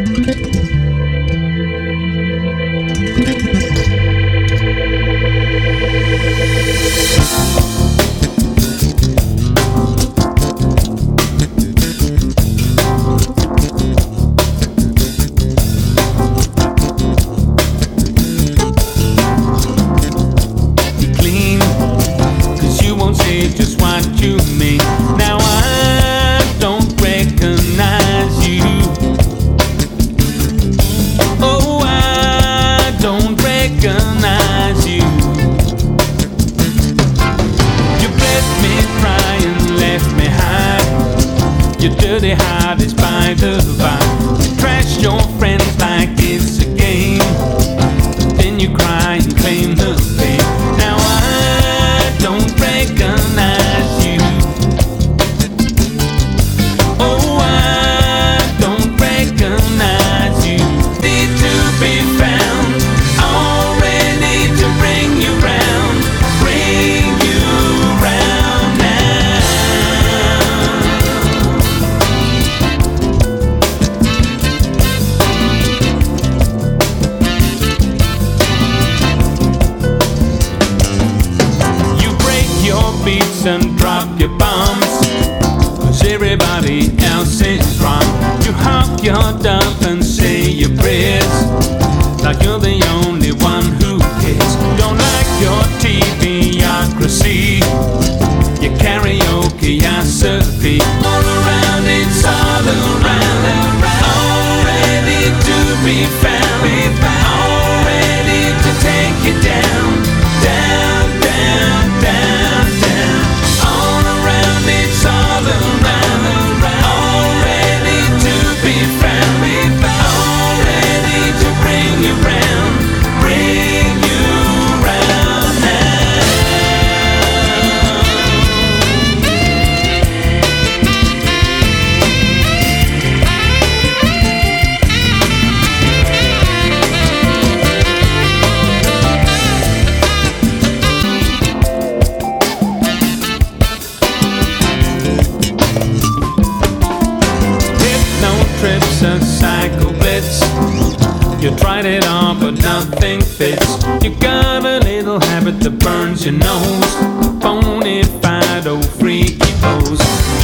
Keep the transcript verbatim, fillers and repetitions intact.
Just what you mean. Now I don't recognize you. Oh, I don't recognize you. You left me crying, left me high. Your dirty heart is by the by. You trash your friends like it's a game, then you cry and claim the pain. Now I don't recognize you. Oh, I don't recognize you. Need to be found, all ready to bring you round, bring you round now. You break your beats and drop your bombs, 'cause everybody else is wrong. You hawk your dove and say your prayers, like you're the only one who cares. Don't like your TVocracy, your karaokeosophy. All around, it's all around, all ready to be found, all ready to take you down, down, down, down, down. All around, it's all around, all ready to be found, all ready to bring you round, bring you round now. Hypno trips and psycho blitz. You tried it all, but nothing fits. You got a little habit that burns your nose. Bonafide old freaky pose.